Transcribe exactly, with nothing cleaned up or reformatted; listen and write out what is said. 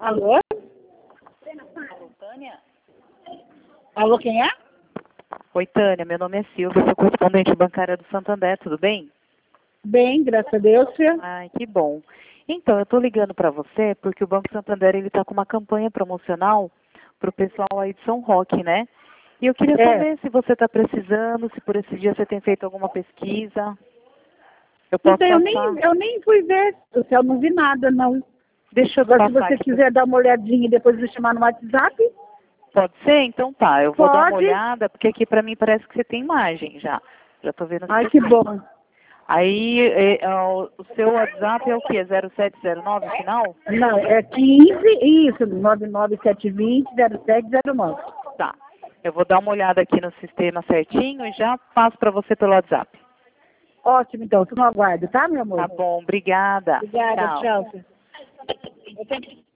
Alô? Alô, Tânia? Alô, quem é? Oi, Tânia, meu nome é Silvia, sou correspondente bancária do Santander, tudo bem? Bem, graças a Deus, filha. Ai, que bom. Então, eu estou ligando para você porque o Banco Santander ele está com uma campanha promocional para o pessoal aí de São Roque, né? E eu queria É. saber se você está precisando, se por esse dia você tem feito alguma pesquisa. Eu posso Então, eu passar? nem, eu nem fui ver, eu não vi nada, não. Deixa eu Agora, se passar você aqui. quiser dar uma olhadinha e depois me chamar no WhatsApp, Pode ser? Então tá, eu vou dar uma pode. olhada, porque aqui para mim parece que você tem imagem já. Já estou vendo Ai, que que você tem. bom. Aí, é, é, o o seu WhatsApp é o quê? zero sete zero nove final? Não, é quinze, isso, nove nove sete dois zero zero sete zero nove. Tá. Eu vou dar uma olhada aqui no sistema certinho e já passo para você pelo WhatsApp. Ótimo, então, tu não aguardo, tá, meu amor? Tá bom, obrigada. Obrigada, Tchau. tchau. Filha. Eu tenho que-